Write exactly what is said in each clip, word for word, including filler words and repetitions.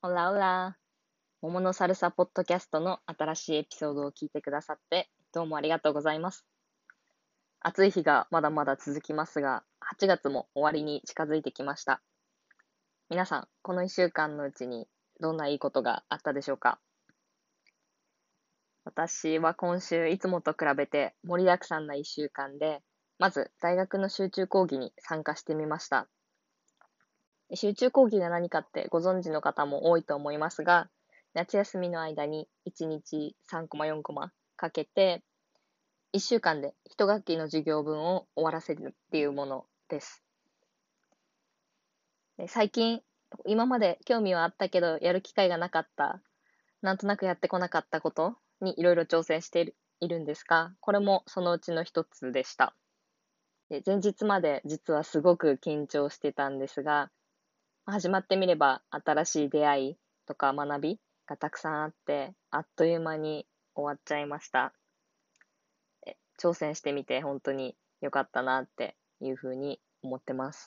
オラオラ、桃のサルサポッドキャストの新しいエピソードを聞いてくださってどうもありがとうございます。暑い日がまだまだ続きますが、はちがつも終わりに近づいてきました。皆さん、このいっしゅうかんのうちにどんないいことがあったでしょうか？私は今週いつもと比べて盛りだくさんないっしゅうかんで、まず大学の集中講義に参加してみました。集中講義が何かってご存知の方も多いと思いますが、夏休みの間にいちにちさんコマよんコマかけて、いっしゅうかんでいち学期の授業分を終わらせるっていうものです。で最近、今まで興味はあったけど、やる機会がなかった、なんとなくやってこなかったことにいろいろ挑戦しているいるんですが、これもそのうちの一つでした。で前日まで実はすごく緊張してたんですが、始まってみれば新しい出会いとか学びがたくさんあって、あっという間に終わっちゃいました。挑戦してみて本当に良かったなっていうふうに思ってます。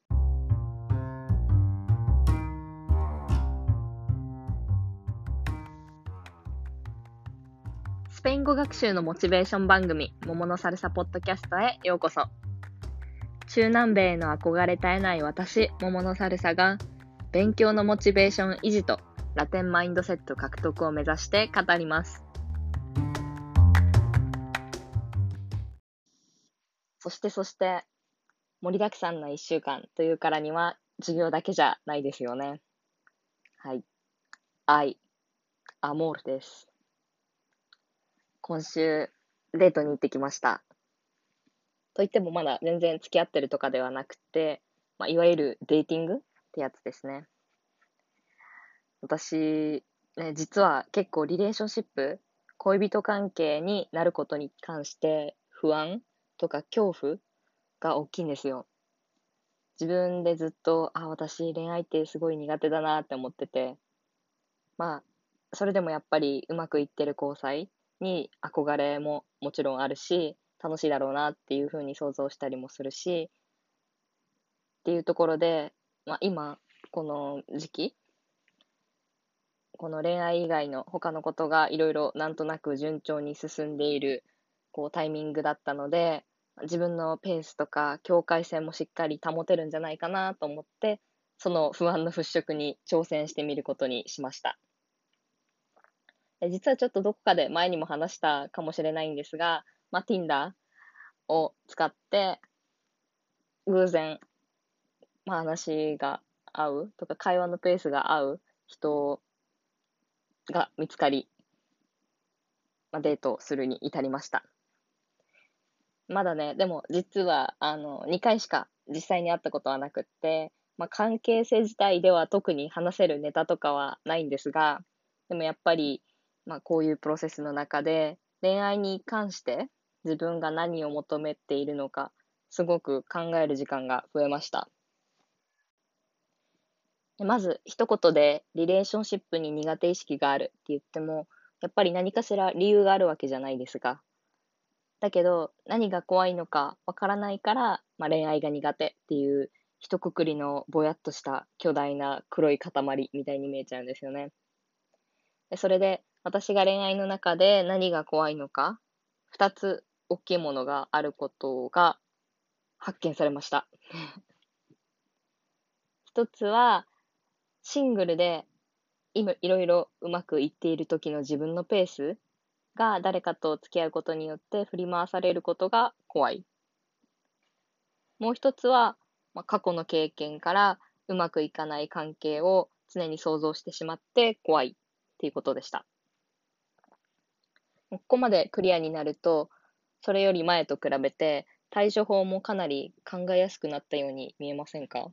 スペイン語学習のモチベーション番組、桃のサルサポッドキャストへようこそ。中南米への憧れ絶えない私、桃のサルサが、勉強のモチベーション維持とラテンマインドセット獲得を目指して語ります。そしてそして、盛りだくさんないっしゅうかんというからには、授業だけじゃないですよね。はい。愛、アモールです。今週、デートに行ってきました。といってもまだ全然付き合ってるとかではなくて、まあ、いわゆるデーティングってやつですね。私、ね、実は結構リレーションシップ、恋人関係になることに関して不安とか恐怖が大きいんですよ。自分でずっと、あ、私恋愛ってすごい苦手だなって思ってて、まあ、それでもやっぱりうまくいってる交際に憧れももちろんあるし、楽しいだろうなっていうふうに想像したりもするし、っていうところで、まあ、今、この時期、この恋愛以外の他のことがいろいろなんとなく順調に進んでいるこうタイミングだったので、自分のペースとか境界線もしっかり保てるんじゃないかなと思って、その不安の払拭に挑戦してみることにしました。実はちょっとどこかで前にも話したかもしれないんですが、まあ、Tinder を使って偶然、まあ、話が合うとか会話のペースが合う人が見つかり、まあ、デートするに至りました。まだね、でも実はあのにかいしか実際に会ったことはなくって、まあ、関係性自体では特に話せるネタとかはないんですが、でもやっぱり、まあ、こういうプロセスの中で恋愛に関して自分が何を求めているのかすごく考える時間が増えました。でまず一言でリレーションシップに苦手意識があるって言っても、やっぱり何かしら理由があるわけじゃないですか。だけど、何が怖いのかわからないから、まあ、恋愛が苦手っていう、一括りのぼやっとした巨大な黒い塊みたいに見えちゃうんですよね。でそれで、私が恋愛の中で何が怖いのか、二つ大きいものがあることが発見されました。一つは、シングルで今いろいろうまくいっている時の自分のペースが誰かと付き合うことによって振り回されることが怖い。もう一つは、まあ、過去の経験からうまくいかない関係を常に想像してしまって怖いっていうことでした。ここまでクリアになると、それより前と比べて対処法もかなり考えやすくなったように見えませんか？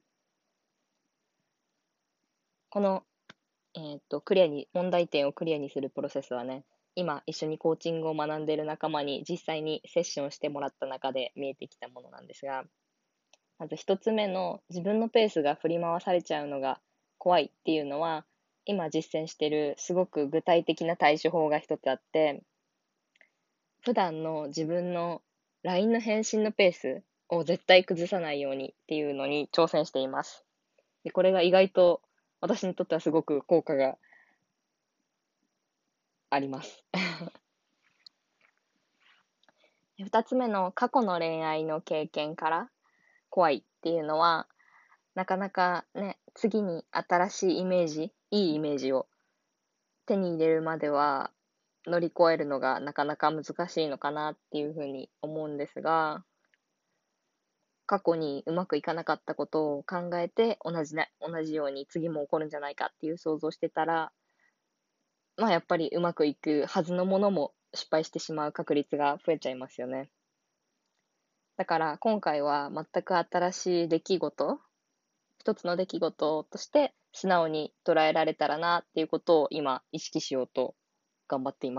この、えーっと、クリアに、問題点をクリアにするプロセスはね、今一緒にコーチングを学んでいる仲間に実際にセッションしてもらった中で見えてきたものなんですが、まず一つ目の自分のペースが振り回されちゃうのが怖いっていうのは、今実践してるすごく具体的な対処法が一つあって、普段の自分の ライン の返信のペースを絶対崩さないようにっていうのに挑戦しています。でこれが意外と私にとってはすごく効果があります。二つ目の過去の恋愛の経験から怖いっていうのは、なかなかね、次に新しいイメージ、いいイメージを手に入れるまでは乗り越えるのがなかなか難しいのかなっていうふうに思うんですが、過去にうまくいかなかったことを考えて同じね、同じように次も起こるんじゃないかっていう想像してたら、まあやっぱりうまくいくはずのものも失敗してしまう確率が増えちゃいますよね。だから今回は全く新しい出来事、一つの出来事として素直に捉えられたらなっていうことを今意識しようと頑張っています。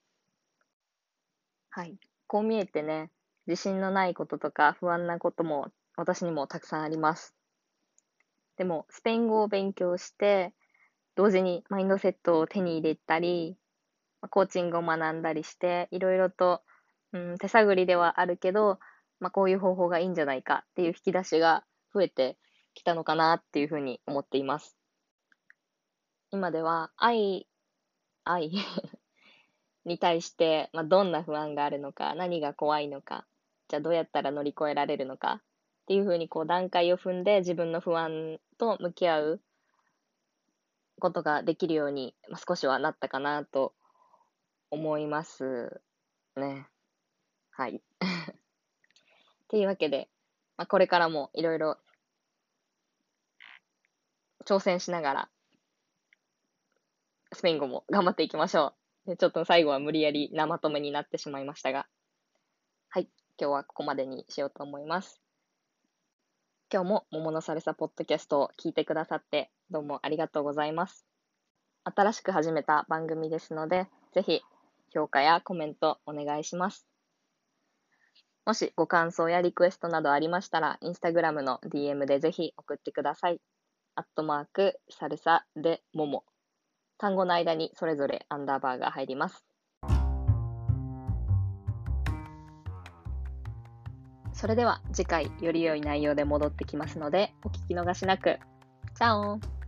はい。こう見えてね、自信のないこととか不安なことも私にもたくさんあります。でも、スペイン語を勉強して、同時にマインドセットを手に入れたり、コーチングを学んだりして、いろいろと、うん、手探りではあるけど、まあ、こういう方法がいいんじゃないかっていう引き出しが増えてきたのかなっていうふうに思っています。今では愛、愛に対して、まあ、どんな不安があるのか、何が怖いのか、じゃあどうやったら乗り越えられるのかっていうふうにこう段階を踏んで自分の不安と向き合うことができるように、まあ、少しはなったかなと思いますね。はい。っていうわけで、まあ、これからもいろいろ挑戦しながら、スペイン語も頑張っていきましょう。でちょっと最後は無理やりなまとめになってしまいましたが、はい。今日はここまでにしようと思います。今日も桃のサルサポッドキャストを聞いてくださってどうもありがとうございます。新しく始めた番組ですので、ぜひ評価やコメントお願いします。もしご感想やリクエストなどありましたら、インスタグラムの ディーエム でぜひ送ってください。アットマーク、サルサでモモ。単語の間にそれぞれアンダーバーが入ります。それでは次回より良い内容で戻ってきますので、お聞き逃しなく。チャオ